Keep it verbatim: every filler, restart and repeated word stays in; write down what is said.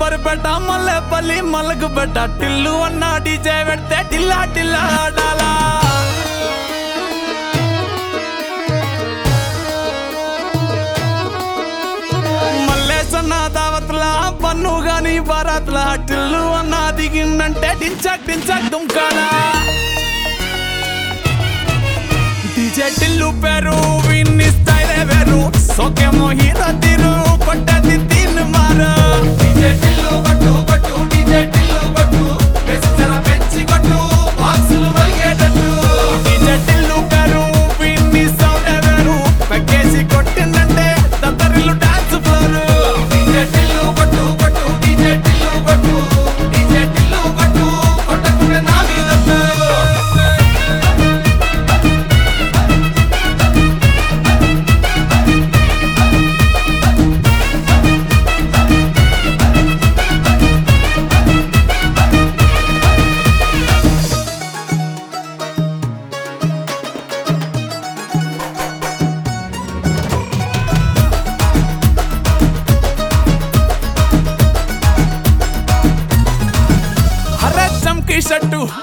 అంబర్పేట మల్లెపల్లి మలకపేట టిల్లు అన్న డీజే పెడితే టిల్లా టిల్లా ఆడాలా మల్లేసన్న దావత్ల పన్ను గాని బారాత్ల టిల్లు అన్న దిగిందంటే డించక్ డించక్ దుంకాలా డీజే టిల్లు పేరు విన్ని స్టైలే వేరు సోకేమో హీరో తీరు కొట్టది తీన్ మారు డీజే టిల్లు కొట్టు కొట్టు డీజే టిల్లు కొట్టు బెస్సర పెంచి కొట్టు బాక్సులు వలిగేటట్టు డీజే టిల్లు పేరు విన్ని సౌండే వేరు పెక్కేసి కొట్టిందంటే దత్తరిల్లు డాన్స్ ఫ్లోర్ డీజే టిల్లు కొట్టు కొట్టు డీజే టిల్లు కొట్టు డీజే టిల్లు కొట్టు కొట్టకుంటే నా మీద షట్టు